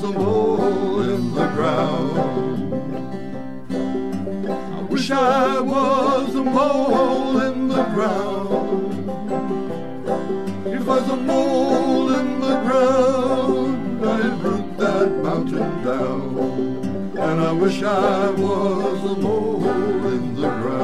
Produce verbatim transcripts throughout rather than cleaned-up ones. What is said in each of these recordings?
a mole in the ground. I wish I was a mole in the ground. If I was a mole in the ground, I'd root that mountain down. And I wish I was a mole in the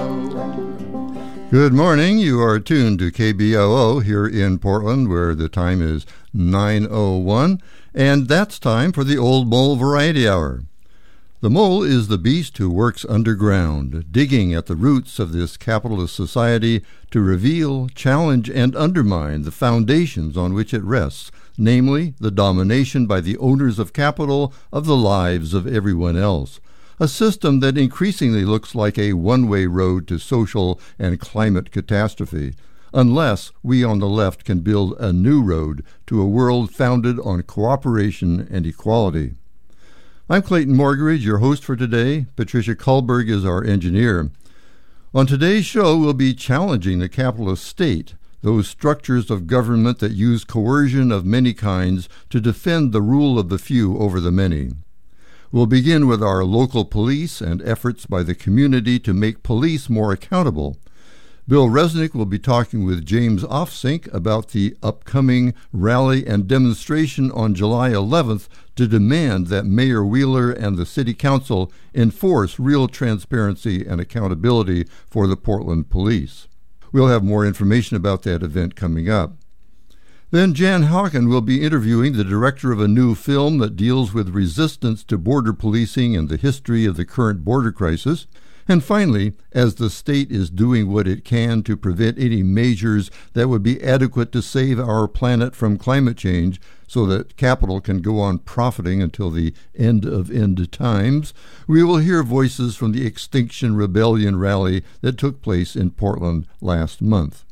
ground. Good morning. You are tuned to K B O O here in Portland, where the time is nine oh one, and that's time for the Old Mole Variety Hour. The mole is the beast who works underground, digging at the roots of this capitalist society to reveal, challenge, and undermine the foundations on which it rests, namely the domination by the owners of capital of the lives of everyone else, a system that increasingly looks like a one-way road to social and climate catastrophe, unless we on the left can build a new road to a world founded on cooperation and equality. I'm Clayton Morgeridge, your host for today. Patricia Kullberg is our engineer. On today's show, we'll be challenging the capitalist state, those structures of government that use coercion of many kinds to defend the rule of the few over the many. We'll begin with our local police and efforts by the community to make police more accountable. Bill Resnick will be talking with James Ofsink about the upcoming rally and demonstration on July eleventh to demand that Mayor Wheeler and the City Council enforce real transparency and accountability for the Portland Police. We'll have more information about that event coming up. Then Jan Hawken will be interviewing the director of a new film that deals with resistance to border policing and the history of the current border crisis. And finally, as the state is doing what it can to prevent any measures that would be adequate to save our planet from climate change so that capital can go on profiting until the end of end times, we will hear voices from the Extinction Rebellion rally that took place in Portland last month.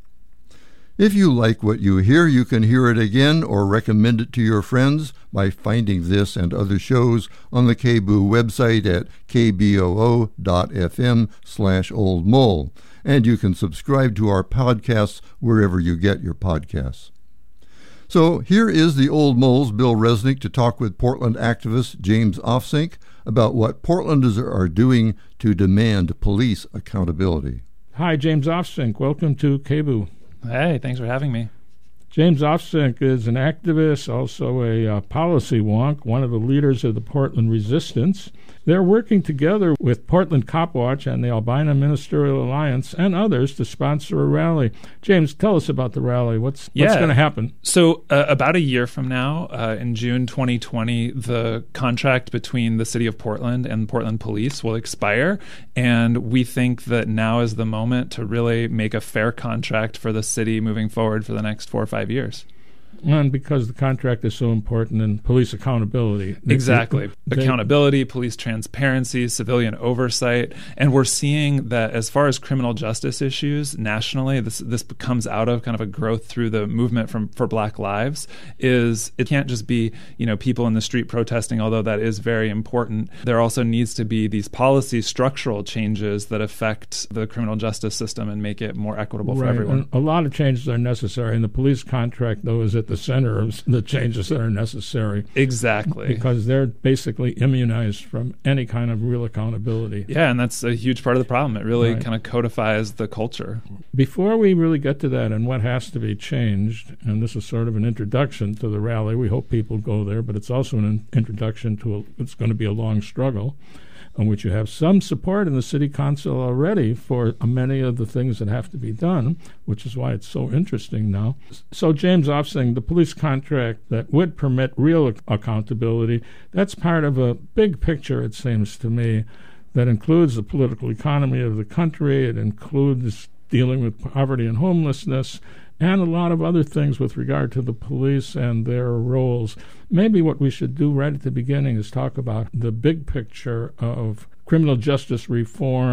If you like what you hear, you can hear it again or recommend it to your friends by finding this and other shows on the K B O O website at k b o o dot f m slash old mole. And you can subscribe to our podcasts wherever you get your podcasts. So here is the Old Mole's Bill Resnick to talk with Portland activist James Ofsink about what Portlanders are doing to demand police accountability. Hi, James Ofsink. Welcome to K B O O. Hey, thanks for having me. James Ofsink is an activist, also a uh, policy wonk, one of the leaders of the Portland Resistance. They're working together with Portland Cop Watch and the Albina Ministerial Alliance and others to sponsor a rally. James, tell us about the rally. What's, yeah. what's going to happen? So uh, about a year from now, uh, in June twenty twenty, the contract between the City of Portland and Portland Police will expire, and we think that now is the moment to really make a fair contract for the city moving forward for the next four or five years. And because the contract is so important in police accountability. Exactly. They, Accountability, police transparency, civilian oversight. And we're seeing that as far as criminal justice issues nationally, this this comes out of kind of a growth through the movement from for Black Lives, is it can't just be, you know, people in the street protesting, although that is very important. There also needs to be these policy structural changes that affect the criminal justice system and make it more equitable right. for everyone. And a lot of changes are necessary, and the police contract, though, is at the center of the changes that are necessary. Exactly. Because they're basically immunized from any kind of real accountability. Yeah, and that's a huge part of the problem. It really right. kind of codifies the culture. Before we really get to that and what has to be changed, and this is sort of an introduction to the rally, we hope people go there, but it's also an in- introduction to a, it's going to be a long struggle, on which you have some support in the city council already for many of the things that have to be done, which is why it's so interesting now. So James Ofsink, the police contract that would permit real ac- accountability, that's part of a big picture, it seems to me, that includes the political economy of the country. It includes dealing with poverty and homelessness, and a lot of other things with regard to the police and their roles. Maybe what we should do right at the beginning is talk about the big picture of criminal justice reform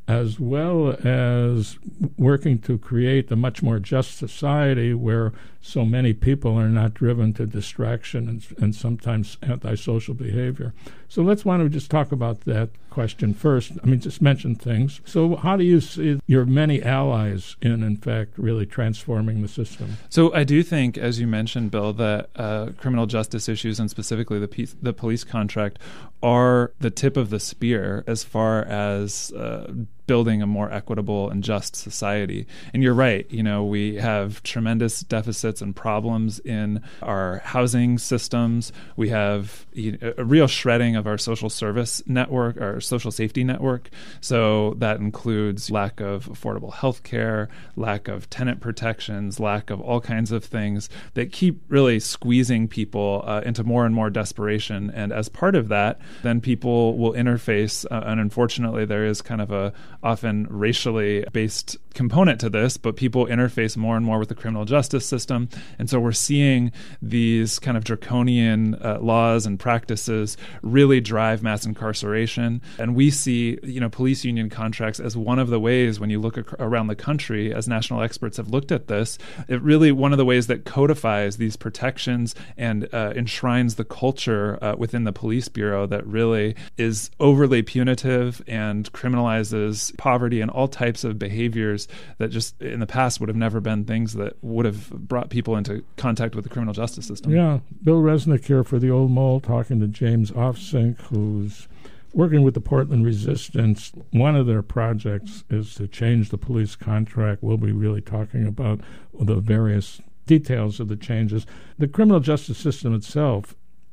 as well as working to create a much more just society where so many people are not driven to distraction and, and sometimes antisocial behavior. So let's want to just talk about that question first. I mean, just mention things. So how do you see your many allies in, in fact, really transforming the system? So I do think, as you mentioned, Bill, that uh, criminal justice issues and specifically the, pe- the police contract are the tip of the spear as far as uh, building a more equitable and just society. And you're right, you know, we have tremendous deficits and problems in our housing systems. We have you know, a real shredding of our social service network, our social safety network. So that includes lack of affordable health care, lack of tenant protections, lack of all kinds of things that keep really squeezing people uh, into more and more desperation. And as part of that, then people will interface, uh, and unfortunately there is kind of a often racially based component to this, but people interface more and more with the criminal justice system. And so we're seeing these kind of draconian uh, laws and practices really drive mass incarceration. And we see, you know, police union contracts as one of the ways, when you look ac- around the country, as national experts have looked at this, it really one of the ways that codifies these protections and uh, enshrines the culture uh, within the police bureau that really is overly punitive and criminalizes poverty and all types of behaviors that just in the past would have never been things that would have brought people into contact with the criminal justice system. Yeah. Bill Resnick here for the Old Mole, talking to James Offsink, who's working with the Portland Resistance. One of their projects is to change the police contract. We'll be really talking about the various details of the changes. The criminal justice system itself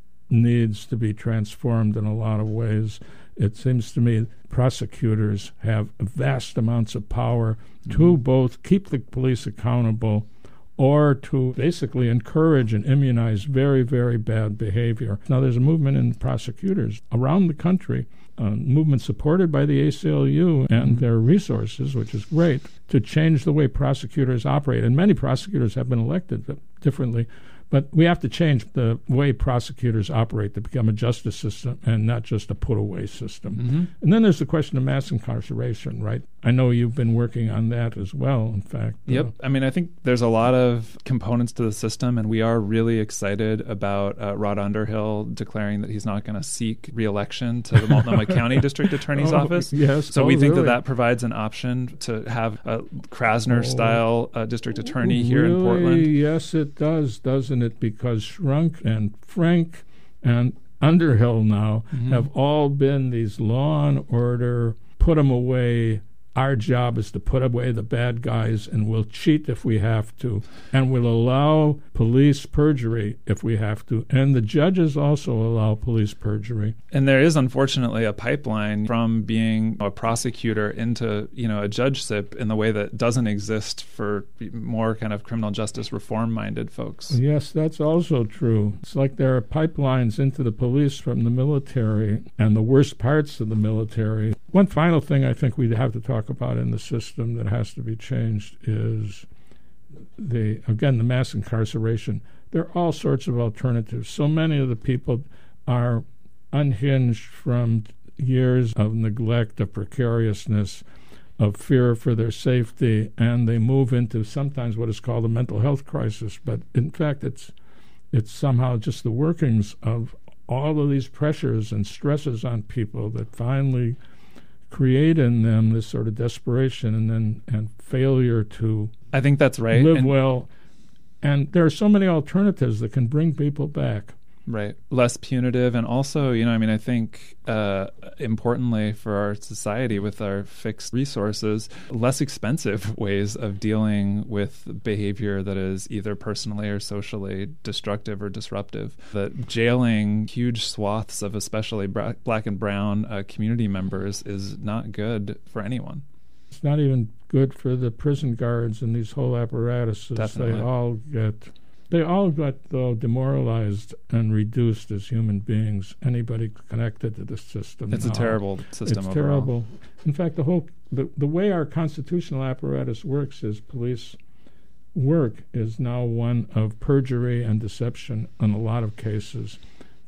needs to be transformed in a lot of ways. It seems to me prosecutors have vast amounts of power mm-hmm. to both keep the police accountable or to basically encourage and immunize very, very bad behavior. Now, there's a movement in prosecutors around the country, a movement supported by the A C L U and mm-hmm. their resources, which is great, to change the way prosecutors operate. And many prosecutors have been elected differently. But we have to change the way prosecutors operate to become a justice system and not just a put-away system. Mm-hmm. And then there's the question of mass incarceration, right? I know you've been working on that as well, in fact. Yep. Uh, I mean, I think there's a lot of components to the system, and we are really excited about uh, Rod Underhill declaring that he's not going to seek re-election to the Multnomah County District Attorney's oh, Office. Yes. So oh, we think really? that that provides an option to have a Krasner-style uh, district attorney really? here in Portland. Yes, it does, doesn't it? Because Shrunk and Frank and Underhill now mm-hmm. have all been these law and order, put them away. Our job is to put away the bad guys, and we'll cheat if we have to, and we'll allow police perjury if we have to. And the judges also allow police perjury. And there is, unfortunately, a pipeline from being a prosecutor into, you know, a judgeship in the way that doesn't exist for more kind of criminal justice reform-minded folks. Yes, that's also true. It's like there are pipelines into the police from the military and the worst parts of the military. One final thing I think we'd have to talk about in the system that has to be changed is the again the mass incarceration. There are all sorts of alternatives. So many of the people are unhinged from years of neglect, of precariousness, of fear for their safety, and they move into sometimes what is called a mental health crisis. But in fact, it's it's somehow just the workings of all of these pressures and stresses on people that finally create in them this sort of desperation and then and failure to I think that's right. live and well. And there are so many alternatives that can bring people back. Right. Less punitive. And also, you know, I mean, I think uh, importantly for our society with our fixed resources, less expensive ways of dealing with behavior that is either personally or socially destructive or disruptive. That jailing huge swaths of especially bra- black and brown uh, community members is not good for anyone. It's not even good for the prison guards and these whole apparatuses. Definitely. They all get... They all got, though, demoralized and reduced as human beings. Anybody connected to the system. It's now. a terrible system It's overall. terrible. In fact, the whole the, the way our constitutional apparatus works is police work is now one of perjury and deception in a lot of cases.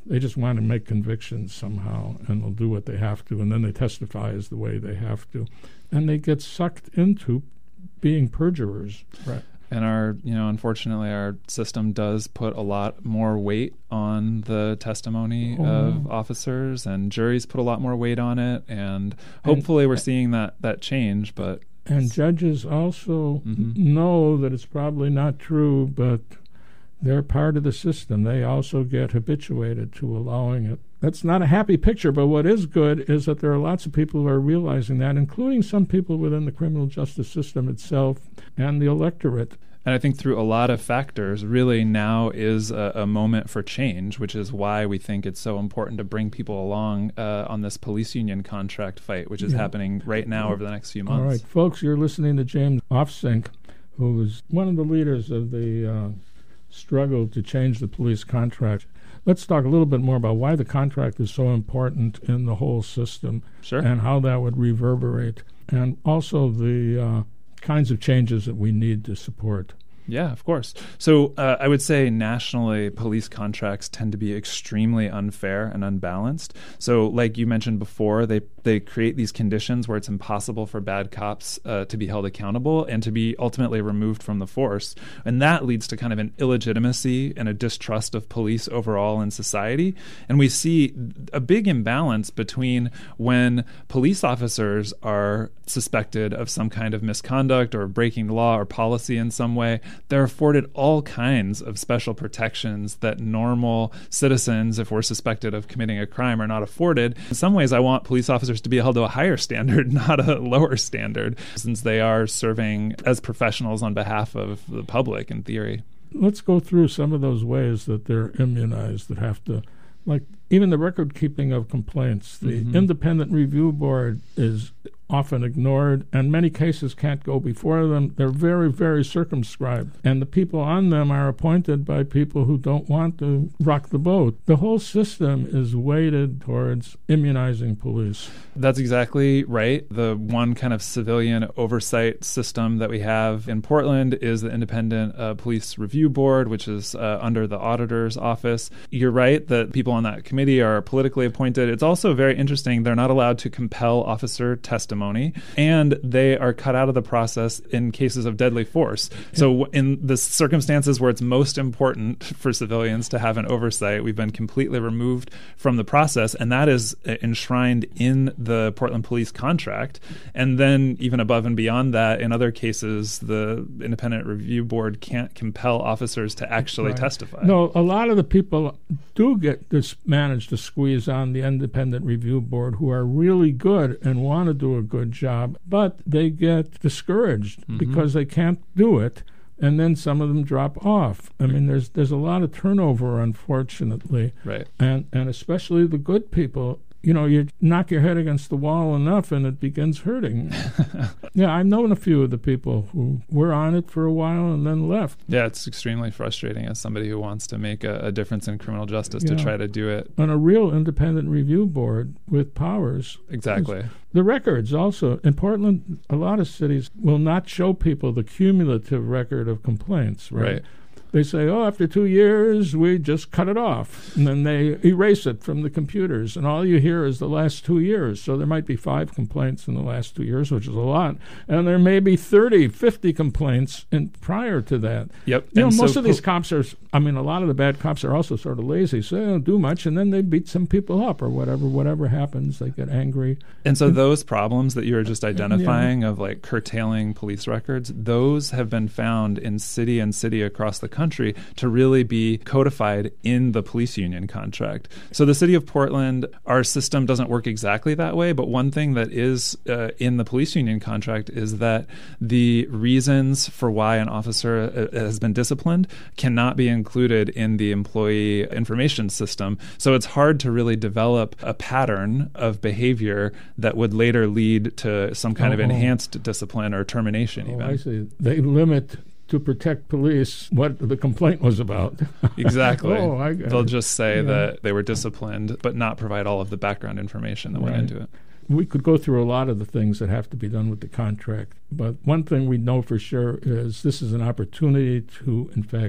They just want to make convictions somehow, and they'll do what they have to, and then they testify as the way they have to. And they get sucked into being perjurers. Right. And our, you know, unfortunately, our system does put a lot more weight on the testimony oh. of officers, and juries put a lot more weight on it. And hopefully, and, we're seeing that that change. But and judges also mm-hmm. know that it's probably not true, but they're part of the system. They also get habituated to allowing it. That's not a happy picture, but what is good is that there are lots of people who are realizing that, including some people within the criminal justice system itself and the electorate. And I think through a lot of factors, really now is a, a moment for change, which is why we think it's so important to bring people along uh, on this police union contract fight, which is yeah. happening right now over the next few months. All right, folks, you're listening to James Offsink, who is one of the leaders of the uh, struggle to change the police contract. Let's talk a little bit more about why the contract is so important in the whole system, sure. and how that would reverberate, and also the uh, kinds of changes that we need to support. Yeah, of course. So uh, I would say nationally, police contracts tend to be extremely unfair and unbalanced. So like you mentioned before, they they create these conditions where it's impossible for bad cops uh, to be held accountable and to be ultimately removed from the force. And that leads to kind of an illegitimacy and a distrust of police overall in society. And we see a big imbalance between when police officers are suspected of some kind of misconduct or breaking the law or policy in some way. They're afforded all kinds of special protections that normal citizens, if we're suspected of committing a crime, are not afforded. In some ways, I want police officers to be held to a higher standard, not a lower standard, since they are serving as professionals on behalf of the public, in theory. Let's go through some of those ways that they're immunized, that have to, like even the record keeping of complaints. The mm-hmm. independent review board is often ignored, and many cases can't go before them. They're very, very circumscribed, and the people on them are appointed by people who don't want to rock the boat. The whole system is weighted towards immunizing police. That's exactly right. The one kind of civilian oversight system that we have in Portland is the Independent uh, Police Review Board, which is uh, under the auditor's office. You're right that people on that committee are politically appointed. It's also very interesting. They're not allowed to compel officer testimony. And they are cut out of the process in cases of deadly force. So in the circumstances where it's most important for civilians to have an oversight, we've been completely removed from the process, and that is enshrined in the Portland Police contract. And then even above and beyond that, in other cases, the Independent Review Board can't compel officers to actually right. testify. No, a lot of the people do get this, manage to squeeze on the Independent Review Board who are really good and want to do a good job, but they get discouraged mm-hmm. because they can't do it, and then some of them drop off. I mean, there's there's a lot of turnover, unfortunately, right? And and especially the good people. You know, you knock your head against the wall enough and it begins hurting. Yeah, I've known a few of the people who were on it for a while and then left. Yeah, it's extremely frustrating as somebody who wants to make a, a difference in criminal justice yeah. to try to do it. On a real independent review board with powers. Exactly. The records also. In Portland, a lot of cities will not show people the cumulative record of complaints, right? Right. They say, oh, after two years, we just cut it off. And then they erase it from the computers. And all you hear is the last two years. So there might be five complaints in the last two years, which is a lot. And there may be thirty, fifty complaints in prior to that. Yep. You know, and most so of these po- cops are, I mean, a lot of the bad cops are also sort of lazy. So they don't do much. And then they beat some people up or whatever. Whatever happens, they get angry. And so those problems that you were just identifying yeah. of like curtailing police records, those have been found in city and city across the country to really be codified in the police union contract. So the city of Portland, our system doesn't work exactly that way, but one thing that is uh, in the police union contract is that the reasons for why an officer uh, has been disciplined cannot be included in the employee information system. So it's hard to really develop a pattern of behavior that would later lead to some kind oh, of enhanced discipline or termination oh, even. I see. They limit to protect police what the complaint was about. Exactly. oh, I got They'll it. just say yeah. that they were disciplined, but not provide all of the background information that right. went into it. We could go through a lot of the things that have to be done with the contract, but one thing we know for sure is this is an opportunity to, in fact,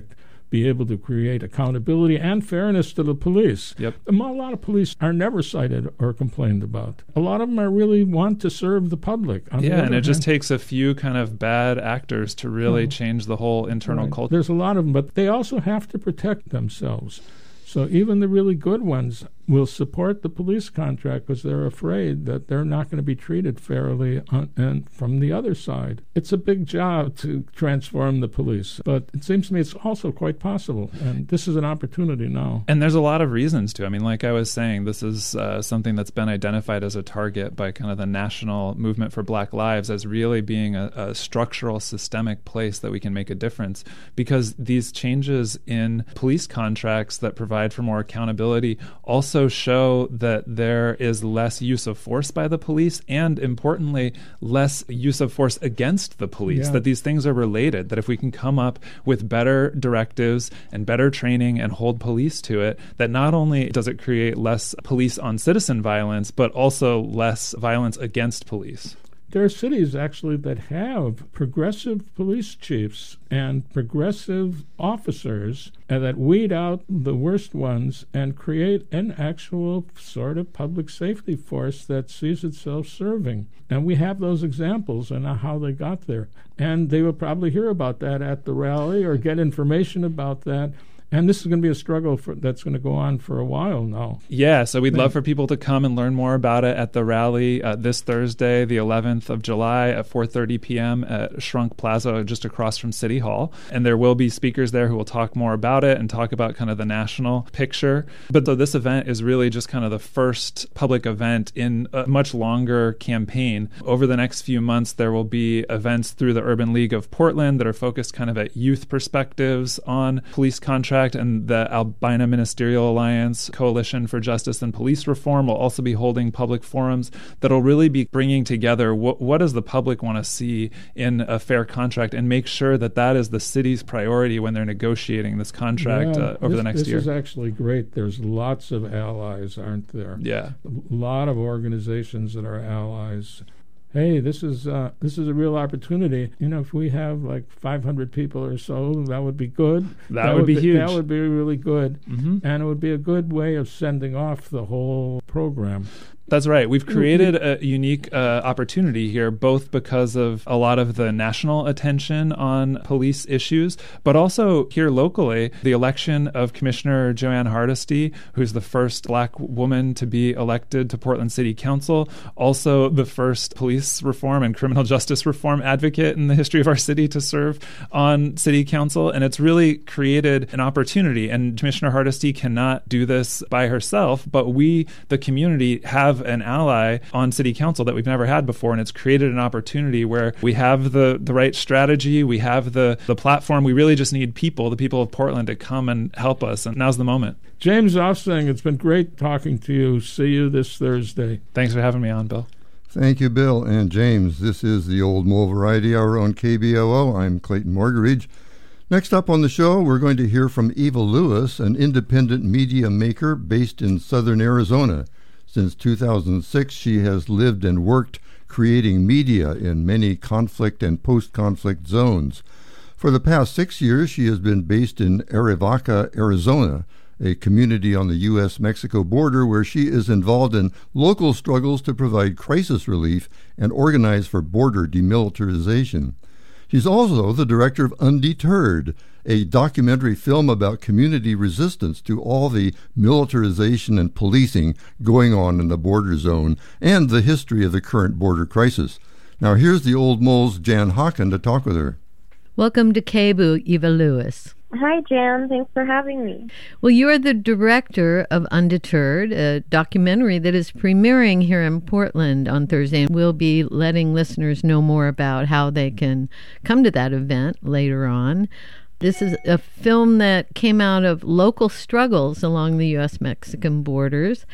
be able to create accountability and fairness to the police. Yep. A lot of police are never cited or complained about. A lot of them are really want to serve the public. On yeah, the and it hand, just takes a few kind of bad actors to really oh, change the whole internal right. culture. There's a lot of them, but they also have to protect themselves. So even the really good ones will support the police contract because they're afraid that they're not going to be treated fairly on, and from the other side. It's a big job to transform the police, but it seems to me it's also quite possible, and this is an opportunity now. And there's a lot of reasons to. I mean, like I was saying, this is uh, something that's been identified as a target by kind of the national movement for Black Lives as really being a, a structural, systemic place that we can make a difference, because these changes in police contracts that provide for more accountability also show that there is less use of force by the police and, importantly, less use of force against the police, yeah. that these things are related, that if we can come up with better directives and better training and hold police to it, that not only does it create less police on citizen violence, but also less violence against police. There are cities, actually, that have progressive police chiefs and progressive officers and that weed out the worst ones and create an actual sort of public safety force that sees itself serving. And we have those examples and how they got there. And they will probably hear about that at the rally or get information about that. And this is going to be a struggle for, that's going to go on for a while now. Yeah, so we'd love for people to come and learn more about it at the rally uh, this Thursday, the eleventh of July at four thirty p.m. at Shrunk Plaza, just across from City Hall. And there will be speakers there who will talk more about it and talk about kind of the national picture. But though this event is really just kind of the first public event in a much longer campaign, over the next few months there will be events through the Urban League of Portland that are focused kind of at youth perspectives on police contracts. And the Albina Ministerial Alliance Coalition for Justice and Police Reform will also be holding public forums that will really be bringing together what, what does the public want to see in a fair contract and make sure that that is the city's priority when they're negotiating this contract yeah, uh, over this, the next this year. This is actually great. There's lots of allies, aren't there? Yeah. A lot of organizations that are allies. Hey, this is uh, this is a real opportunity. You know, if we have like five hundred people or so, that would be good. That, that would be, be huge. That would be really good. Mm-hmm. And it would be a good way of sending off the whole program. That's right. We've created a unique uh, opportunity here, both because of a lot of the national attention on police issues, but also here locally, the election of Commissioner Joanne Hardesty, who's the first Black woman to be elected to Portland City Council, also the first police reform and criminal justice reform advocate in the history of our city to serve on City Council. And it's really created an opportunity. And Commissioner Hardesty cannot do this by herself, but we, the community, have an ally on City Council that we've never had before, and it's created an opportunity where we have the, the right strategy, we have the, the platform, we really just need people, the people of Portland, to come and help us, and now's the moment. James Offsing, it's been great talking to you. See you this Thursday. Thanks for having me on, Bill. Thank you, Bill and James. This is the Old Mole Variety Hour on K B O O. I'm Clayton Morgeridge. Next up on the show, we're going to hear from Eva Lewis, an independent media maker based in southern Arizona. Since two thousand six, she has lived and worked creating media in many conflict and post-conflict zones. For the past six years, she has been based in Arivaca, Arizona, a community on the U S Mexico border where she is involved in local struggles to provide crisis relief and organize for border demilitarization. She's also the director of Undeterred, a documentary film about community resistance to all the militarization and policing going on in the border zone and the history of the current border crisis. Now here's the Old Mole's Jan Hawken to talk with her. Welcome to K B O O, Eva Lewis. Hi, Jan. Thanks for having me. Well, you are the director of Undeterred, a documentary that is premiering here in Portland on Thursday. And we'll be letting listeners know more about how they can come to that event later on. This is a film that came out of local struggles along the U S Mexican borders.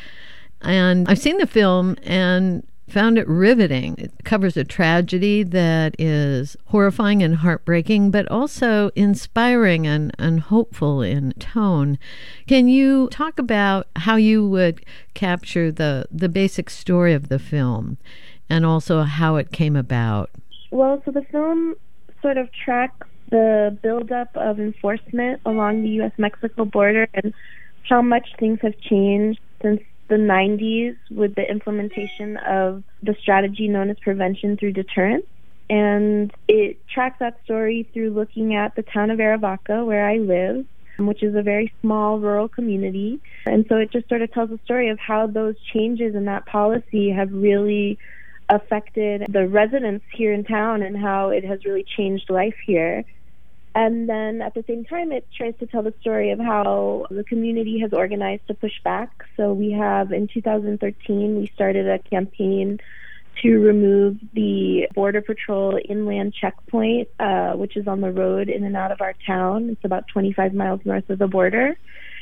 And I've seen the film and found it riveting. It covers a tragedy that is horrifying and heartbreaking, but also inspiring and, and hopeful in tone. Can you talk about how you would capture the, the basic story of the film and also how it came about? Well, so the film sort of tracks the buildup of enforcement along the U S Mexico border and how much things have changed since the nineties with the implementation of the strategy known as prevention through deterrence. And it tracks that story through looking at the town of Arivaca, where I live, which is a very small rural community. And so it just sort of tells the story of how those changes in that policy have really affected the residents here in town and how it has really changed life here. And then at the same time, it tries to tell the story of how the community has organized to push back. So we have, in two thousand thirteen, we started a campaign to remove the Border Patrol inland checkpoint, uh, which is on the road in and out of our town. It's about twenty-five miles north of the border.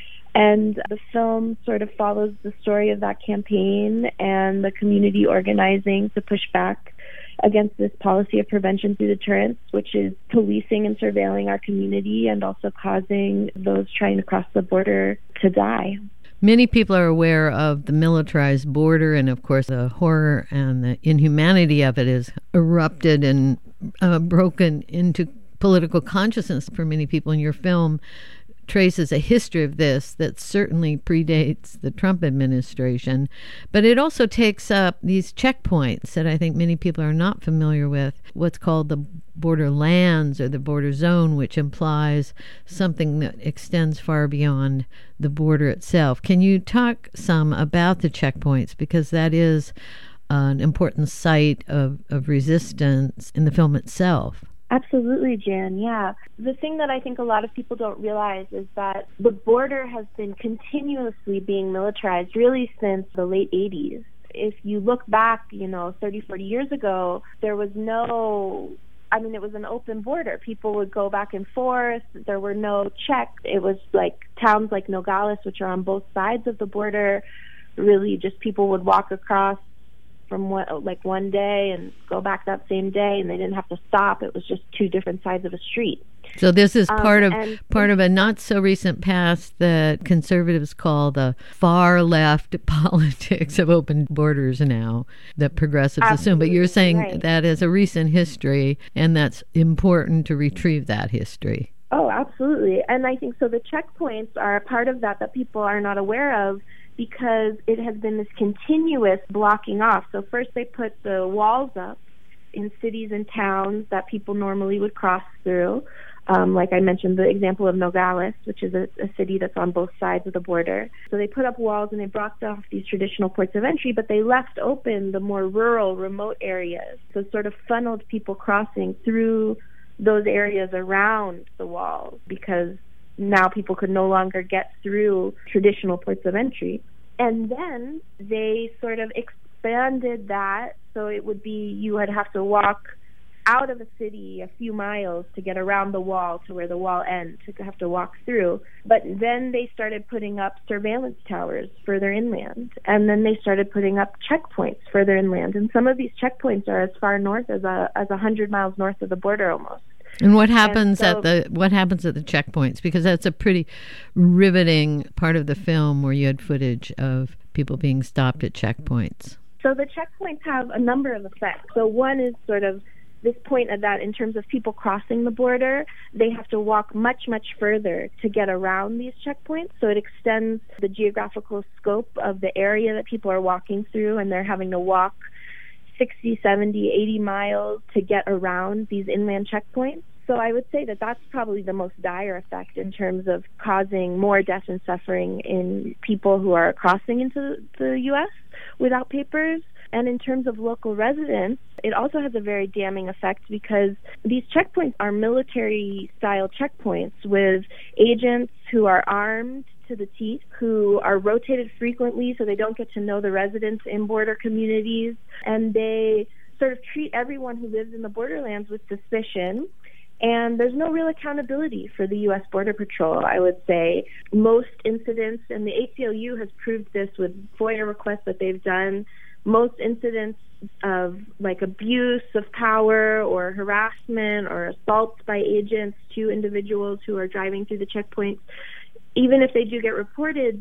And the film sort of follows the story of that campaign and the community organizing to push back against this policy of prevention through deterrence, which is policing and surveilling our community and also causing those trying to cross the border to die. Many people are aware of the militarized border, and of course the horror and the inhumanity of it has erupted and uh, broken into political consciousness for many people. In your film traces a history of this that certainly predates the Trump administration, but it also takes up these checkpoints that I think many people are not familiar with, what's called the borderlands or the border zone, which implies something that extends far beyond the border itself. Can you talk some about the checkpoints, because that is an important site of, of resistance in the film itself? Absolutely, Jan, yeah. The thing that I think a lot of people don't realize is that the border has been continuously being militarized really since the late eighties. If you look back, you know, thirty, forty years ago, there was no, I mean, it was an open border. People would go back and forth. There were no checks. It was like towns like Nogales, which are on both sides of the border, really just people would walk across from one, like one day and go back that same day, and they didn't have to stop. It was just two different sides of a street. So this is part um, of part of a not so recent past that conservatives call the far left politics of open borders now, that progressives Absolutely, assume. But you're saying right. that is a recent history, and that's important to retrieve that history. Oh, absolutely. And I think so the checkpoints are a part of that that people are not aware of, because it has been this continuous blocking off. So first they put the walls up in cities and towns that people normally would cross through. Um, like I mentioned, the example of Nogales, which is a, a city that's on both sides of the border. So they put up walls and they blocked off these traditional ports of entry, but they left open the more rural, remote areas. So sort of funneled people crossing through those areas around the walls, because now people could no longer get through traditional ports of entry. And then they sort of expanded that, so it would be you would have to walk out of a city a few miles to get around the wall to where the wall ends, to have to walk through. But then they started putting up surveillance towers further inland, and then they started putting up checkpoints further inland. And some of these checkpoints are as far north as a as a hundred miles north of the border almost. And what happens and so, at the what happens at the checkpoints? Because that's a pretty riveting part of the film where you had footage of people being stopped at checkpoints. So the checkpoints have a number of effects. So one is sort of this point of that in terms of people crossing the border, they have to walk much, much further to get around these checkpoints. So it extends the geographical scope of the area that people are walking through, and they're having to walk sixty, seventy, eighty miles to get around these inland checkpoints. So I would say that that's probably the most dire effect in terms of causing more death and suffering in people who are crossing into the U S without papers. And in terms of local residents, it also has a very damning effect, because these checkpoints are military-style checkpoints with agents who are armed to the teeth, who are rotated frequently so they don't get to know the residents in border communities, and they sort of treat everyone who lives in the borderlands with suspicion. And there's no real accountability for the U S Border Patrol, I would say. Most incidents, and the A C L U has proved this with FOIA requests that they've done, most incidents of like abuse of power or harassment or assaults by agents to individuals who are driving through the checkpoints, even if they do get reported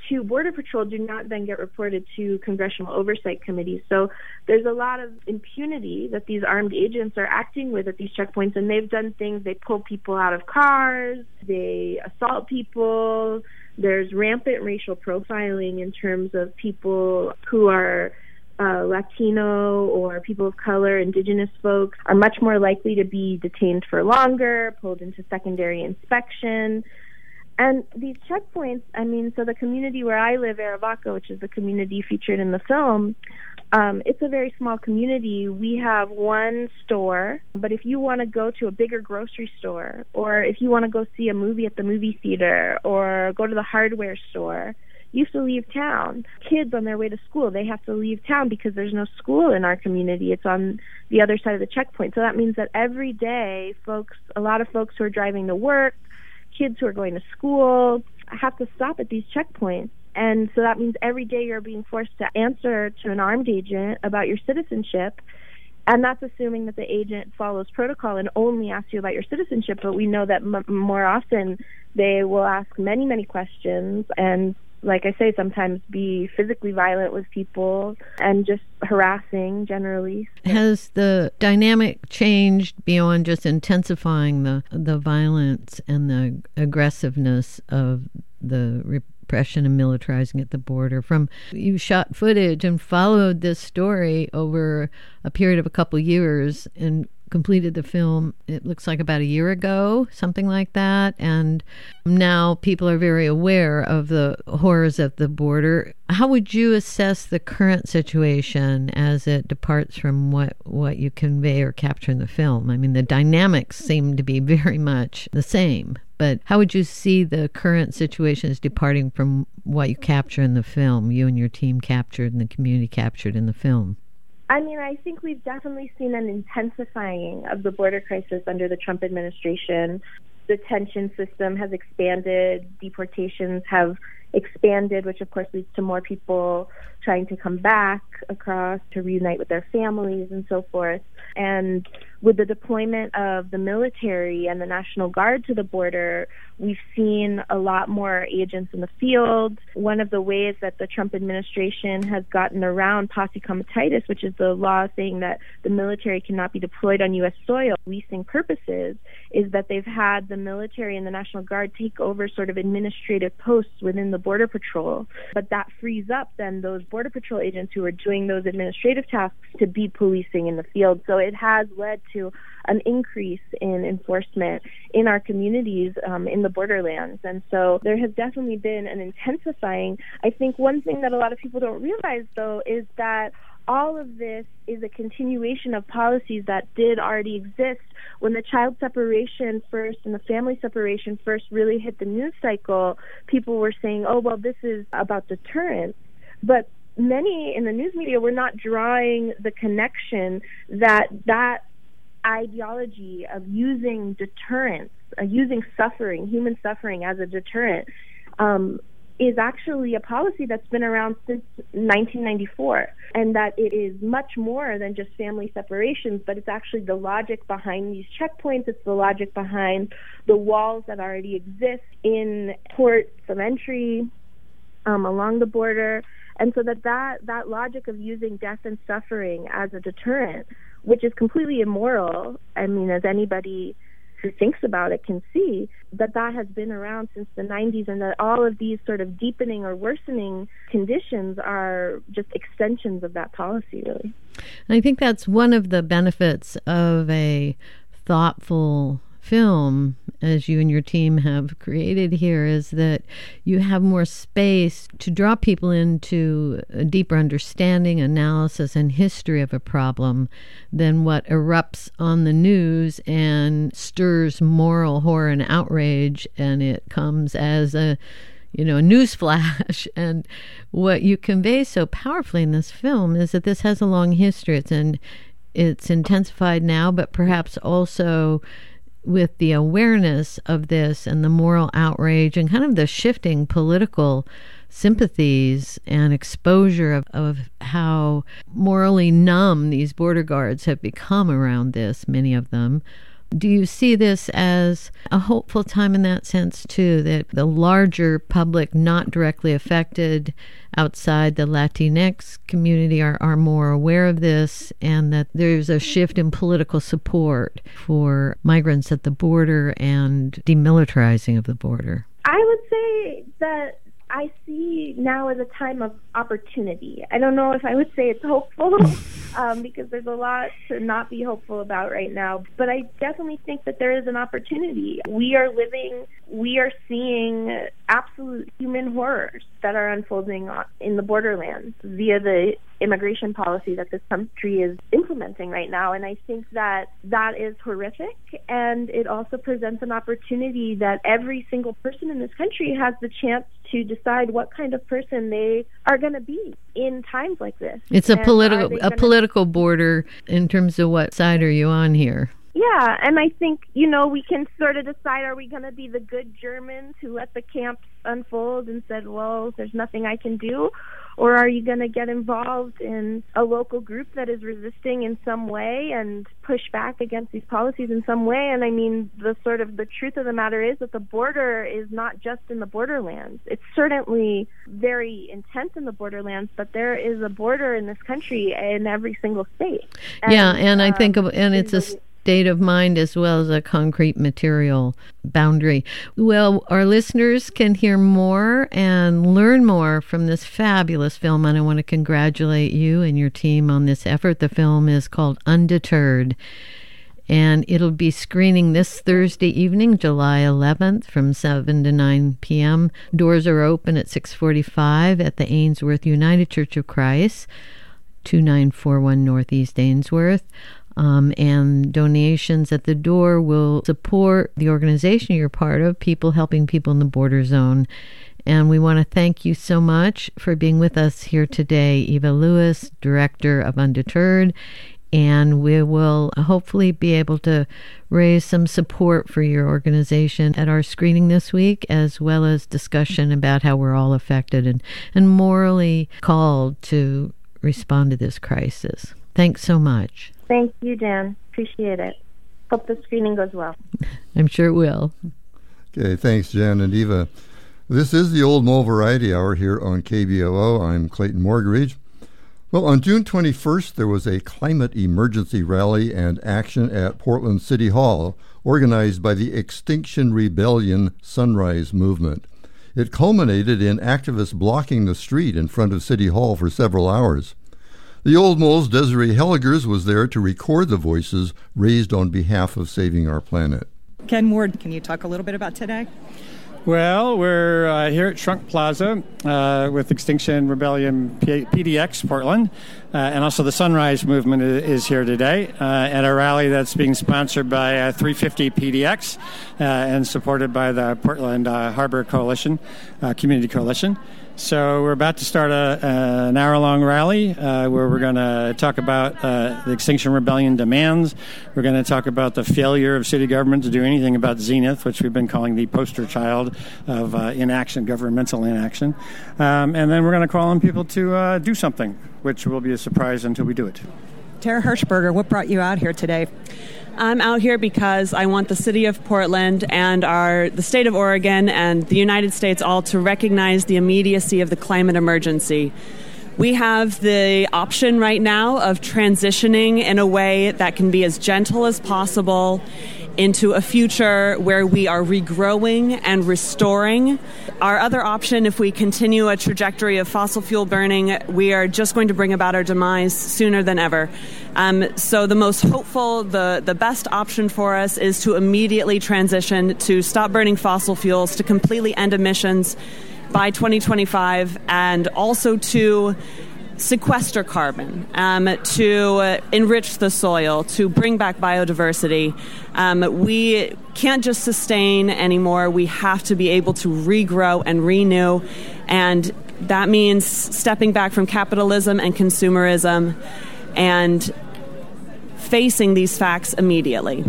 to Border Patrol do not then get reported to congressional oversight committees. So there's a lot of impunity that these armed agents are acting with at these checkpoints, and they've done things. They pull people out of cars, they assault people. There's rampant racial profiling in terms of people who are uh, Latino or people of color, indigenous folks, are much more likely to be detained for longer, pulled into secondary inspection. And these checkpoints, I mean, so the community where I live, Aravaca, which is the community featured in the film, um, it's a very small community. We have one store, but if you want to go to a bigger grocery store, or if you want to go see a movie at the movie theater, or go to the hardware store, you have to leave town. Kids on their way to school, they have to leave town because there's no school in our community. It's on the other side of the checkpoint. So that means that every day, folks, a lot of folks who are driving to work, kids who are going to school, have to stop at these checkpoints. And so that means every day you're being forced to answer to an armed agent about your citizenship. And that's assuming that the agent follows protocol and only asks you about your citizenship. But we know that m- more often they will ask many, many questions and, like I say, sometimes be physically violent with people and just harassing generally. Has the dynamic changed beyond just intensifying the the violence and the aggressiveness of the repression and militarizing at the border? From you shot footage and followed this story over a period of a couple years and completed the film, it looks like about a year ago, something like that. And now people are very aware of the horrors of the border. How would you assess the current situation as it departs from what, what you convey or capture in the film? I mean, the dynamics seem to be very much the same, but how would you see the current situation as departing from what you capture in the film, you and your team captured and the community captured in the film? I mean, I think we've definitely seen an intensifying of the border crisis under the Trump administration. The detention system has expanded, deportations have expanded, which of course leads to more people trying to come back across to reunite with their families and so forth. And with the deployment of the military and the National Guard to the border, we've seen a lot more agents in the field. One of the ways that the Trump administration has gotten around posse comitatus, which is the law saying that the military cannot be deployed on U S soil for policing purposes, is that they've had the military and the National Guard take over sort of administrative posts within the Border Patrol. But that frees up then those Border Patrol agents who are doing those administrative tasks to be policing in the field. So it has led to an increase in enforcement in our communities um, in the borderlands. And so there has definitely been an intensifying. I think one thing that a lot of people don't realize, though, is that all of this is a continuation of policies that did already exist. When the child separation first and the family separation first really hit the news cycle, people were saying, oh, well, this is about deterrence. But many in the news media were not drawing the connection that that ideology of using deterrence, uh, using suffering, human suffering as a deterrent, um, is actually a policy that's been around since nineteen ninety-four, and that it is much more than just family separations, but it's actually the logic behind these checkpoints. It's the logic behind the walls that already exist in ports of entry um, along the border. And so that, that that logic of using death and suffering as a deterrent, which is completely immoral, I mean, as anybody who thinks about it can see, that that has been around since the nineties, and that all of these sort of deepening or worsening conditions are just extensions of that policy, really. And I think that's one of the benefits of a thoughtful film, as you and your team have created here, is that you have more space to draw people into a deeper understanding, analysis, and history of a problem than what erupts on the news and stirs moral horror and outrage, and it comes as a you know, a news flash. And what you convey so powerfully in this film is that this has a long history. It's in, it's intensified now, but perhaps also with the awareness of this and the moral outrage and kind of the shifting political sympathies and exposure of, of how morally numb these border guards have become around this, many of them. Do you see this as a hopeful time in that sense, too, that the larger public not directly affected outside the Latinx community are, are more aware of this, and that there's a shift in political support for migrants at the border and demilitarizing of the border? I would say that I see now as a time of opportunity. I don't know if I would say it's hopeful um, because there's a lot to not be hopeful about right now, but I definitely think that there is an opportunity. We are living, we are seeing absolute human horrors that are unfolding in the borderlands via the immigration policy that this country is implementing right now. And I think that that is horrific, and it also presents an opportunity that every single person in this country has the chance to decide what kind of person they are going to be in times like this. It's a and political a gonna... political border in terms of what side are you on here? Yeah, and I think, you know, we can sort of decide, are we going to be the good Germans who let the camps unfold and said, well, there's nothing I can do? Or are you going to get involved in a local group that is resisting in some way and push back against these policies in some way? And I mean, the sort of the truth of the matter is that the border is not just in the borderlands. It's certainly very intense in the borderlands, but there is a border in this country in every single state. And, yeah, and I think, um, of, and it's a state of mind as well as a concrete material boundary. Well, our listeners can hear more and learn more from this fabulous film, and I want to congratulate you and your team on this effort. The film is called Undeterred, and it'll be screening this Thursday evening, July eleventh, from seven to nine p.m. Doors are open at six forty-five at the Ainsworth United Church of Christ, two nine four one Northeast Ainsworth. Um, and donations at the door will support the organization you're part of, People Helping People in the Border Zone. And we want to thank you so much for being with us here today, Eva Lewis, Director of Undeterred. And we will hopefully be able to raise some support for your organization at our screening this week, as well as discussion about how we're all affected and, and morally called to respond to this crisis. Thanks so much. Thank you, Dan. Appreciate it. Hope the screening goes well. I'm sure it will. Okay, thanks, Jen and Eva. This is the Old Mole Variety Hour here on K B O O. I'm Clayton Morgridge. Well, on June twenty-first, there was a climate emergency rally and action at Portland City Hall, organized by the Extinction Rebellion Sunrise Movement. It culminated in activists blocking the street in front of City Hall for several hours. The Old Mole's Desiree Helligers was there to record the voices raised on behalf of saving our planet. Ken Ward, can you talk a little bit about today? Well, we're uh, here at Shrunk Plaza uh, with Extinction Rebellion P- PDX Portland, uh, and also the Sunrise Movement is here today uh, at a rally that's being sponsored by uh, three fifty P D X uh, and supported by the Portland uh, Harbor Coalition, uh, Community Coalition. So we're about to start a, uh, an hour-long rally uh, where we're going to talk about uh, the Extinction Rebellion demands. We're going to talk about the failure of city government to do anything about Zenith, which we've been calling the poster child of uh, inaction, governmental inaction. Um, and then we're going to call on people to uh, do something, which will be a surprise until we do it. Tara Hirschberger, what brought you out here today? I'm out here because I want the city of Portland and our the state of Oregon and the United States all to recognize the immediacy of the climate emergency. We have the option right now of transitioning in a way that can be as gentle as possible into a future where we are regrowing and restoring. Our other option, if we continue a trajectory of fossil fuel burning, we are just going to bring about our demise sooner than ever. Um, so the most hopeful, the, the best option for us is to immediately transition to stop burning fossil fuels, to completely end emissions by twenty twenty-five, and also to sequester carbon, um, to uh, enrich the soil, to bring back biodiversity. Um, we can't just sustain anymore. We have to be able to regrow and renew, and that means stepping back from capitalism and consumerism and facing these facts immediately.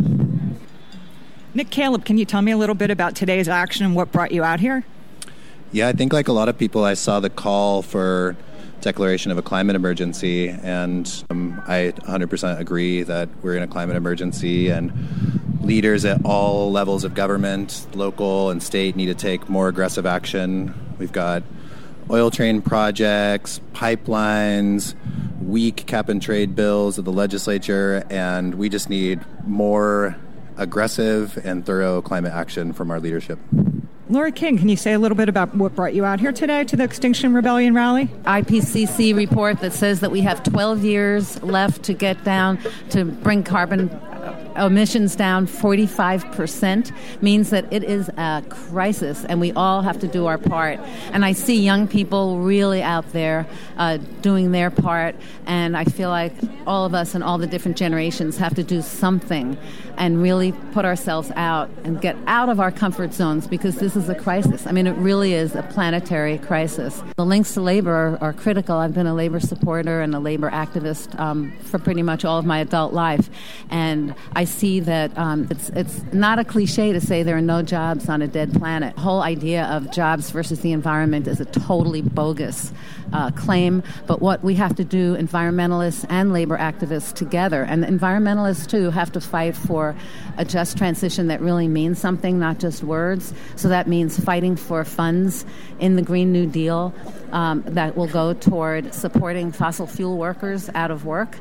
Nick Caleb, can you tell me a little bit about today's action and what brought you out here? Yeah, I think like a lot of people, I saw the call for declaration of a climate emergency, and um, I one hundred percent agree that we're in a climate emergency, and leaders at all levels of government, local and state, need to take more aggressive action. We've got oil train projects, pipelines, weak cap and trade bills of the legislature, and we just need more aggressive and thorough climate action from our leadership. Laura King, can you say a little bit about what brought you out here today to the Extinction Rebellion rally? I P C C report that says that we have twelve years left to get down, to bring carbon emissions down forty-five percent, means that it is a crisis and we all have to do our part. And I see young people really out there uh, doing their part, and I feel like all of us and all the different generations have to do something and really put ourselves out and get out of our comfort zones, because this is a crisis. I mean, it really is a planetary crisis. The links to labor are, are critical. I've been a labor supporter and a labor activist um, for pretty much all of my adult life, and I see that um, it's it's not a cliche to say there are no jobs on a dead planet. The whole idea of jobs versus the environment is a totally bogus uh, claim, but what we have to do, environmentalists and labor activists together, and environmentalists too, have to fight for a just transition that really means something, not just words. So that means fighting for funds in the Green New Deal um, that will go toward supporting fossil fuel workers out of work,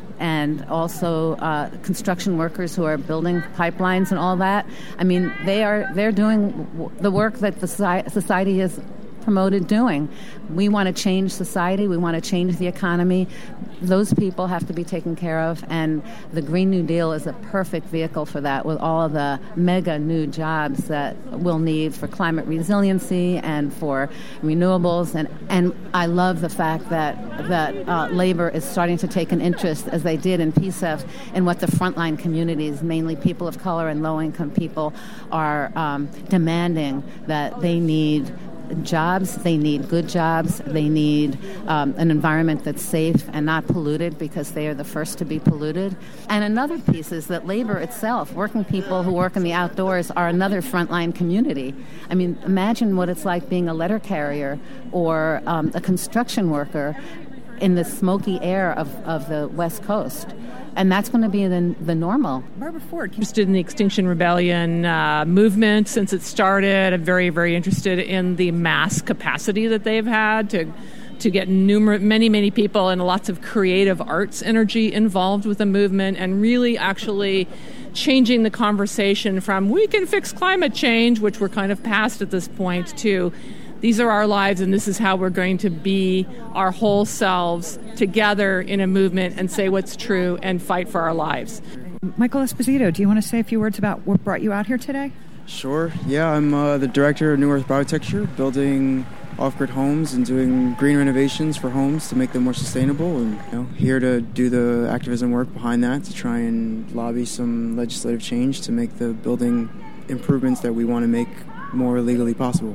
and also uh, construction workers who are building pipelines and all that. I mean, they are they're doing w- the work that the society has promoted doing. We want to change society. We want to change the economy. Those people have to be taken care of, and the Green New Deal is a perfect vehicle for that, with all of the mega new jobs that we'll need for climate resiliency and for renewables. And, and I love the fact that that uh, labor is starting to take an interest, as they did in P S E F, in what the frontline communities, mainly people of color and low-income people, are um, demanding. That they need jobs, they need good jobs, they need um, an environment that's safe and not polluted, because they are the first to be polluted. And another piece is that labor itself, working people who work in the outdoors, are another frontline community. I mean, imagine what it's like being a letter carrier or um, a construction worker in the smoky air of, of the West Coast. And that's going to be the, the normal. Barbara Ford. Interested in the Extinction Rebellion uh, movement since it started. I'm very, very interested in the mass capacity that they've had to to get numerous, many, many people and lots of creative arts energy involved with the movement, and really actually changing the conversation from we can fix climate change, which we're kind of past at this point, to these are our lives and this is how we're going to be our whole selves together in a movement and say what's true and fight for our lives. Michael Esposito, do you want to say a few words about what brought you out here today? Sure. Yeah, I'm uh, the director of New Earth Biotecture, building off-grid homes and doing green renovations for homes to make them more sustainable, and you know, here to do the activism work behind that, to try and lobby some legislative change to make the building improvements that we want to make more legally possible.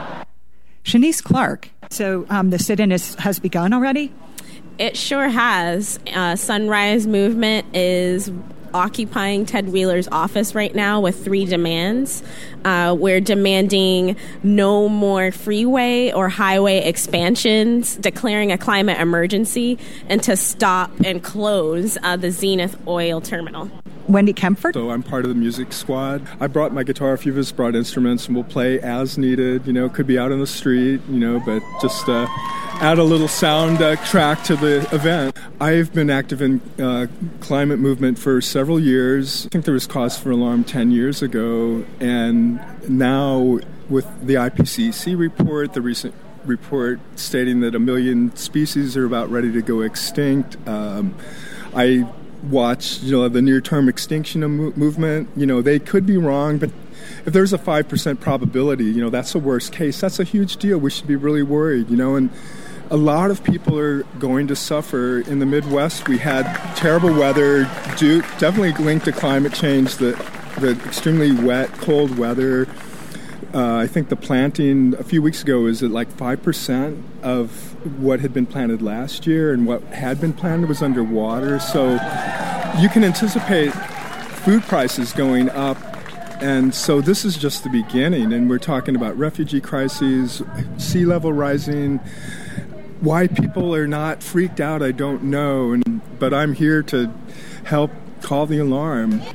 Shanice Clark. So um, the sit-in is, has begun already? It sure has. Uh, Sunrise Movement is occupying Ted Wheeler's office right now with three demands. Uh, we're demanding no more freeway or highway expansions, declaring a climate emergency, and to stop and close uh, the Zenith Oil Terminal. Wendy Kempfert. So I'm part of the music squad. I brought my guitar, a few of us brought instruments, and we'll play as needed. You know, could be out on the street, you know, but just uh, add a little sound uh, track to the event. I've been active in uh, climate movement for several years. I think there was cause for alarm ten years ago, and now with the I P C C report, the recent report stating that a million species are about ready to go extinct, um, I watch, you know, the near-term extinction mo- movement. You know, they could be wrong, but if there's a five percent probability, you know, that's the worst case. That's a huge deal. We should be really worried, you know, and a lot of people are going to suffer. In the Midwest, we had terrible weather, due, definitely linked to climate change, the, the extremely wet, cold weather. Uh, I think the planting a few weeks ago was at like five percent of what had been planted last year, and what had been planted was underwater. So you can anticipate food prices going up. And so this is just the beginning, and we're talking about refugee crises, sea level rising. Why people are not freaked out, I don't know, and, but I'm here to help call the alarm.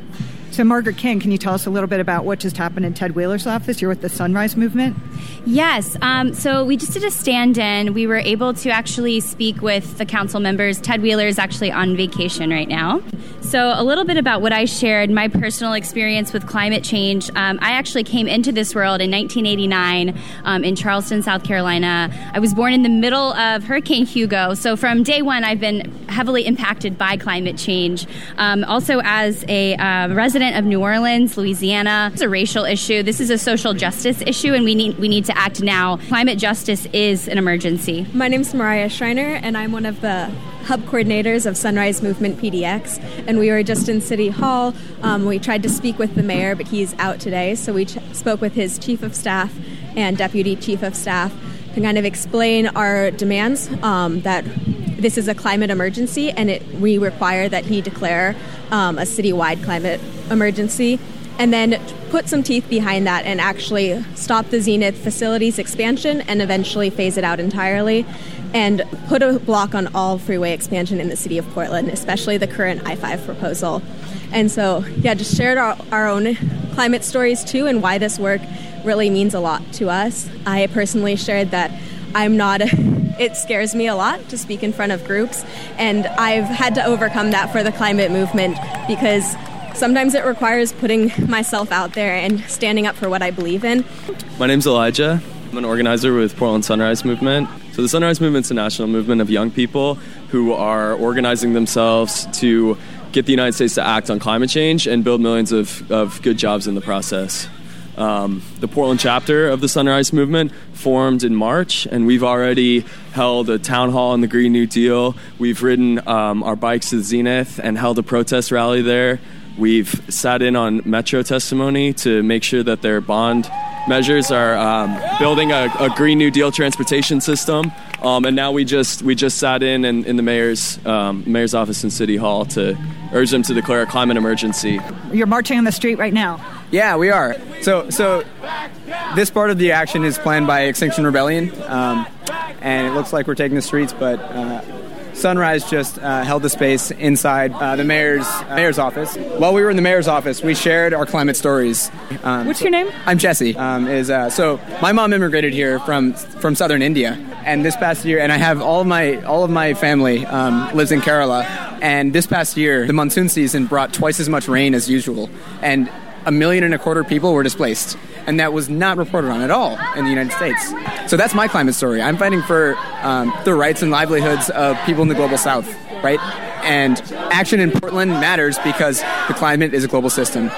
So, Margaret King, can you tell us a little bit about what just happened in Ted Wheeler's office? You're with the Sunrise Movement? Yes. Um, so we just did a stand-in. We were able to actually speak with the council members. Ted Wheeler is actually on vacation right now. So a little bit about what I shared, my personal experience with climate change. Um, I actually came into this world in nineteen eighty-nine um, in Charleston, South Carolina. I was born in the middle of Hurricane Hugo. So from day one, I've been heavily impacted by climate change. Um, also, as a uh, resident of New Orleans, Louisiana, it's a racial issue. This is a social justice issue, and we need we need to act now. Climate justice is an emergency. My name's Mariah Schreiner, and I'm one of the hub coordinators of Sunrise Movement P D X, and we were just in City Hall. Um, we tried to speak with the mayor, but he's out today, so we ch- spoke with his chief of staff and deputy chief of staff to kind of explain our demands, um, that this is a climate emergency, and it, we require that he declare um, a citywide climate emergency, and then put some teeth behind that and actually stop the Zenith facilities expansion and eventually phase it out entirely, and put a block on all freeway expansion in the city of Portland, especially the current I five proposal. And so, yeah, just shared our, our own climate stories too, and why this work really means a lot to us. I personally shared that I'm not, it scares me a lot to speak in front of groups, and I've had to overcome that for the climate movement, because sometimes it requires putting myself out there and standing up for what I believe in. My name's Elijah. I'm an organizer with Portland Sunrise Movement. So the Sunrise Movement's a national movement of young people who are organizing themselves to get the United States to act on climate change and build millions of, of good jobs in the process. Um, the Portland chapter of the Sunrise Movement formed in March, and we've already held a town hall on the Green New Deal. We've ridden um, our bikes to Zenith and held a protest rally there. We've sat in on Metro testimony to make sure that their bond measures are um, building a, a Green New Deal transportation system. Um, and now we just we just sat in in, in the mayor's um, mayor's office in City Hall to urge them to declare a climate emergency. You're marching on the street right now. Yeah, we are. So, so this part of the action is planned by Extinction Rebellion, um, and it looks like we're taking the streets. But uh, Sunrise just uh, held the space inside uh, the mayor's uh, mayor's office. While we were in the mayor's office, we shared our climate stories. Um, What's your name? I'm Jesse. Um, is uh, so my mom immigrated here from from southern India, and this past year, and I have all of my all of my family um, lives in Kerala, and this past year, the monsoon season brought twice as much rain as usual, and a million and a quarter people were displaced, and that was not reported on at all in the United States. So that's my climate story. I'm fighting for um, the rights and livelihoods of people in the global south, right? And action in Portland matters because the climate is a global system.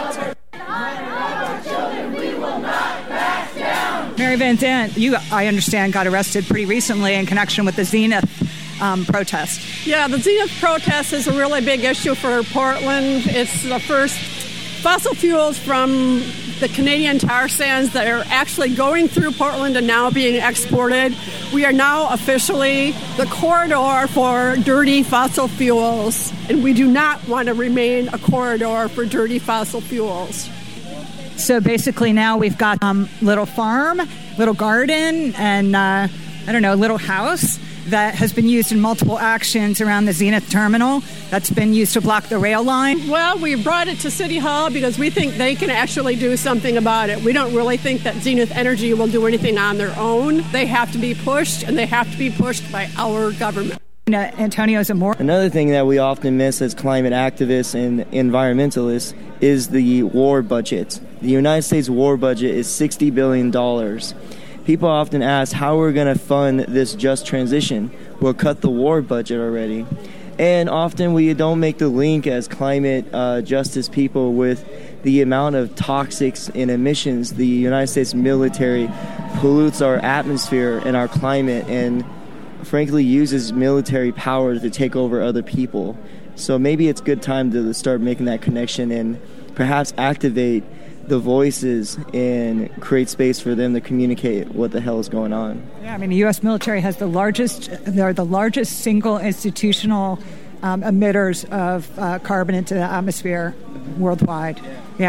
Mary Van Zandt, you, I understand, got arrested pretty recently in connection with the Zenith um, protest. Yeah, the Zenith protest is a really big issue for Portland. It's the first fossil fuels from the Canadian tar sands that are actually going through Portland and now being exported. We are now officially the corridor for dirty fossil fuels, and we do not want to remain a corridor for dirty fossil fuels. So basically now we've got a um, little farm, little garden, and uh, I don't know, little house that has been used in multiple actions around the Zenith terminal. That's been used to block the rail line. Well, we brought it to City Hall because we think they can actually do something about it. We don't really think that Zenith Energy will do anything on their own. They have to be pushed, and they have to be pushed by our government. Uh, Antonio Zamora. Another thing that we often miss as climate activists and environmentalists is the war budget. The United States war budget is sixty billion dollars. People often ask how we're going to fund this just transition. We'll cut the war budget already. And often we don't make the link as climate uh, justice people with the amount of toxics and emissions. The United States military pollutes our atmosphere and our climate and frankly uses military power to take over other people. So maybe it's a good time to start making that connection and perhaps activate the voices and create space for them to communicate what the hell is going on. Yeah, I mean, the U S military has the largest, they're the largest single institutional um, emitters of uh, carbon into the atmosphere worldwide. Yeah.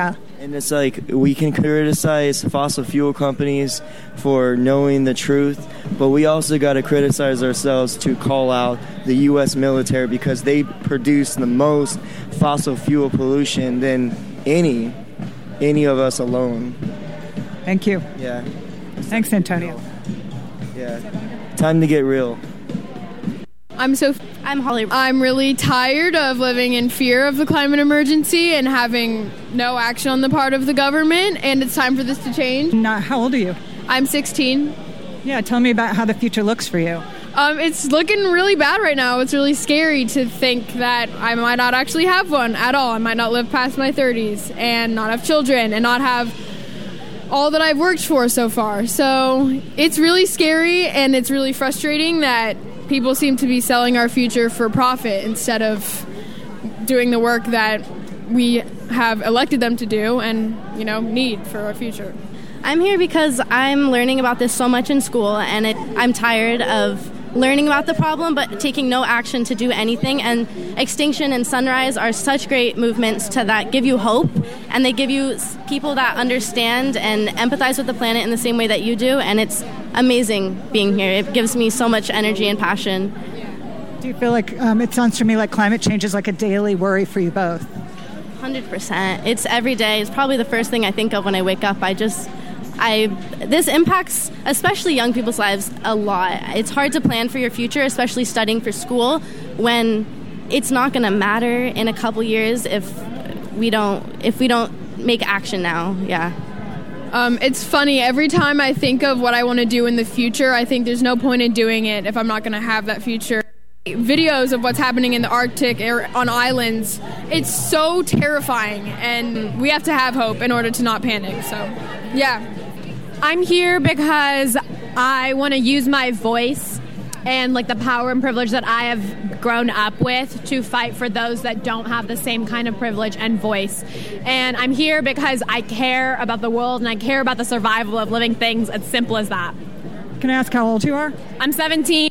And it's like we can criticize fossil fuel companies for knowing the truth, but we also got to criticize ourselves to call out the U S military because they produce the most fossil fuel pollution than any any of us alone. Thank you. Yeah. Thanks, Antonio. Yeah. Time to get real. I'm so I'm Holly. I'm really tired of living in fear of the climate emergency and having no action on the part of the government, and it's time for this to change. Not, how old are you? I'm sixteen. Yeah, tell me about how the future looks for you. Um, it's looking really bad right now. It's really scary to think that I might not actually have one at all. I might not live past my thirties and not have children and not have all that I've worked for so far. So it's really scary, and it's really frustrating that people seem to be selling our future for profit instead of doing the work that we have elected them to do and, you know, need for our future. I'm here because I'm learning about this so much in school, and it, I'm tired of learning about the problem but taking no action to do anything. And Extinction and Sunrise are such great movements to that give you hope, and they give you people that understand and empathize with the planet in the same way that you do, and it's amazing being here. It gives me so much energy and passion. Do you feel like, um, it sounds to me like climate change is like a daily worry for you both? one hundred percent. It's every day. It's probably the first thing I think of when I wake up. I just... I this impacts especially young people's lives a lot. It's hard to plan for your future, especially studying for school, when it's not going to matter in a couple years if we don't if we don't make action now. Yeah. Um, it's funny. Every time I think of what I want to do in the future, I think there's no point in doing it if I'm not going to have that future. Videos of what's happening in the Arctic or on islands, it's so terrifying, and we have to have hope in order to not panic. So, yeah. I'm here because I want to use my voice and like the power and privilege that I have grown up with to fight for those that don't have the same kind of privilege and voice. And I'm here because I care about the world and I care about the survival of living things. As simple as that. Can I ask how old you are? I'm seventeen.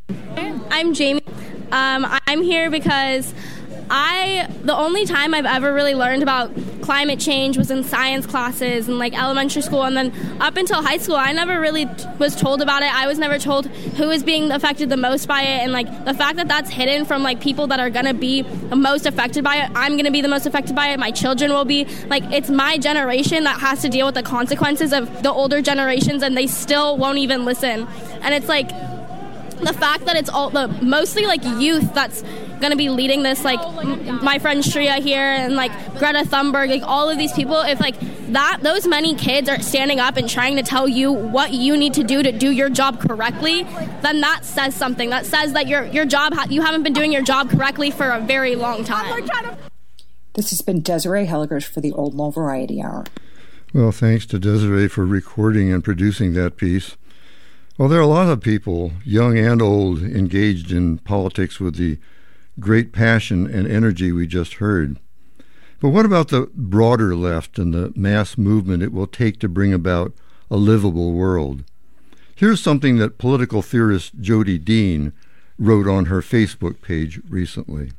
I'm Jamie. Um, I'm here because I, the only time I've ever really learned about climate change was in science classes and like elementary school, and then up until high school I never really t- was told about it. I was never told who is being affected the most by it, and like the fact that that's hidden from like people that are gonna be the most affected by it. I'm gonna be the most affected by it. My children will be. Like, it's my generation that has to deal with the consequences of the older generations, and they still won't even listen. And it's like the fact that it's all the mostly like youth that's going to be leading this, like m- my friend Shreya here and like Greta Thunberg, like all of these people, if like that those many kids are standing up and trying to tell you what you need to do to do your job correctly, then that says something. That says that your your job ha- you haven't been doing your job correctly for a very long time. This has been Desiree Helgers for the Old Mole Variety Hour. Well, thanks to Desiree for recording and producing that piece. Well, there are a lot of people, young and old, engaged in politics with the great passion and energy we just heard. But what about the broader left and the mass movement it will take to bring about a livable world? Here's something that political theorist Jody Dean wrote on her Facebook page recently.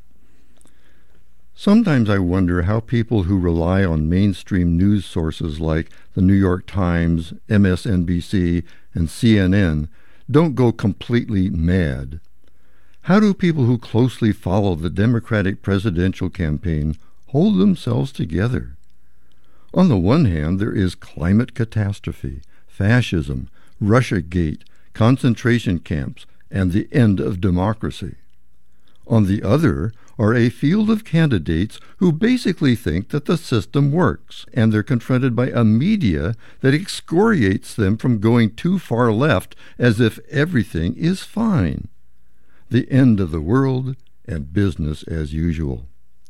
Sometimes I wonder how people who rely on mainstream news sources like the New York Times, M S N B C, and C N N don't go completely mad. How do people who closely follow the Democratic presidential campaign hold themselves together? On the one hand, there is climate catastrophe, fascism, Russiagate, concentration camps, and the end of democracy. On the other are a field of candidates who basically think that the system works, and they're confronted by a media that excoriates them from going too far left as if everything is fine. The end of the world and business as usual.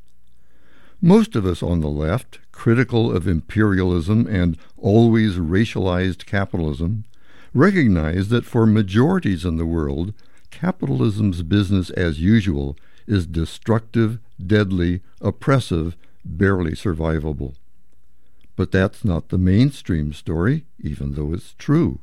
Most of us on the left, critical of imperialism and always racialized capitalism, recognize that for majorities in the world, capitalism's business as usual is destructive, deadly, oppressive, barely survivable. But that's not the mainstream story, even though it's true.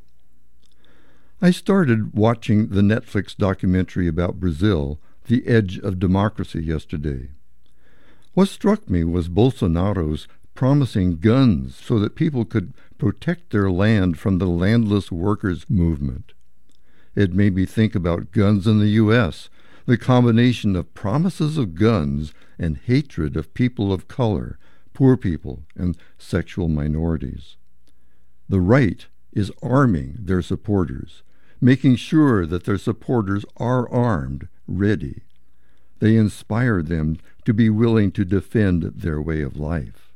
I started watching the Netflix documentary about Brazil, The Edge of Democracy, yesterday. What struck me was Bolsonaro's promising guns so that people could protect their land from the landless workers movement. It made me think about guns in the U S, the combination of promises of guns and hatred of people of color, poor people, and sexual minorities. The right is arming their supporters, making sure that their supporters are armed, ready. They inspire them to be willing to defend their way of life.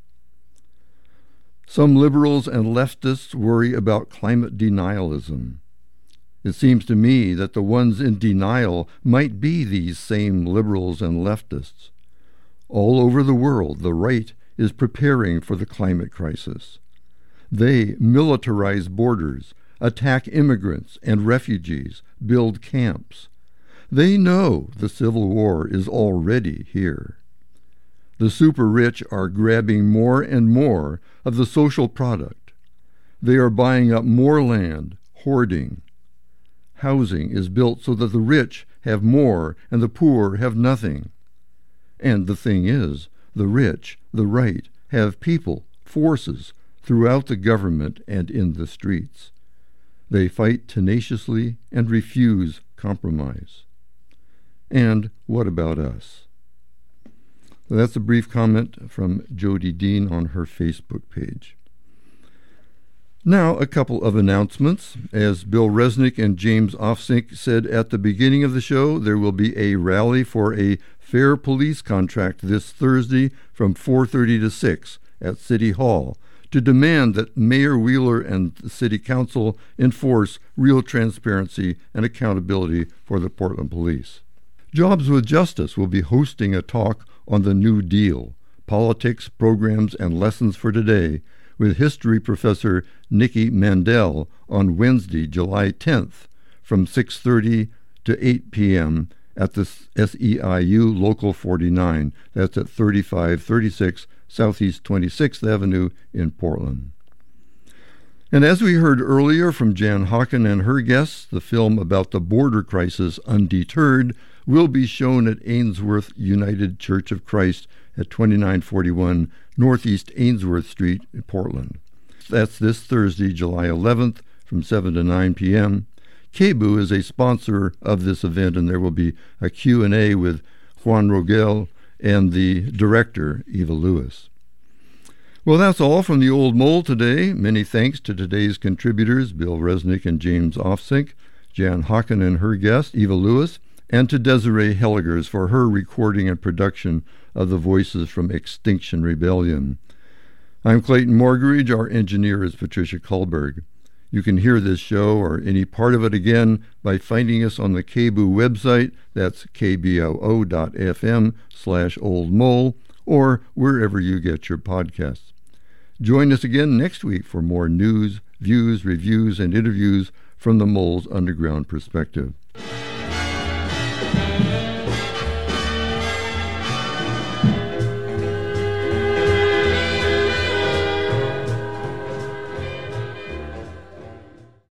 Some liberals and leftists worry about climate denialism. It seems to me that the ones in denial might be these same liberals and leftists. All over the world, the right is preparing for the climate crisis. They militarize borders, attack immigrants and refugees, build camps. They know the Civil War is already here. The super-rich are grabbing more and more of the social product. They are buying up more land, hoarding. Housing is built so that the rich have more and the poor have nothing. And the thing is, the rich, the right, have people, forces, throughout the government and in the streets. They fight tenaciously and refuse compromise. And what about us? So that's a brief comment from Jody Dean on her Facebook page. Now, a couple of announcements. As Bill Resnick and James Ofsink said at the beginning of the show, there will be a rally for a fair police contract this Thursday from four thirty to six at City Hall to demand that Mayor Wheeler and the City Council enforce real transparency and accountability for the Portland Police. Jobs with Justice will be hosting a talk on the New Deal, politics, programs, and lessons for today, with history professor Nikki Mandel on Wednesday, July tenth, from six thirty to eight p.m. at the S E I U Local forty-nine. That's at thirty-five thirty-six Southeast twenty-sixth Avenue in Portland. And as we heard earlier from Jan Hawken and her guests, the film about the border crisis, Undeterred, will be shown at Ainsworth United Church of Christ at twenty-nine forty-one Northeast Ainsworth Street in Portland. That's this Thursday, July eleventh, from seven to nine p.m. K B U is a sponsor of this event, and there will be a Q and A with Juan Rogel and the director, Eva Lewis. Well, that's all from the Old Mole today. Many thanks to today's contributors, Bill Resnick and James Ofsink, Jan Hawken and her guest, Eva Lewis, and to Desiree Helligers for her recording and production of the voices from Extinction Rebellion. I'm Clayton Morgridge. Our engineer is Patricia Kullberg. You can hear this show or any part of it again by finding us on the K B O website. That's kboo.fm slash Old Mole, or wherever you get your podcasts. Join us again next week for more news, views, reviews, and interviews from the Mole's underground perspective.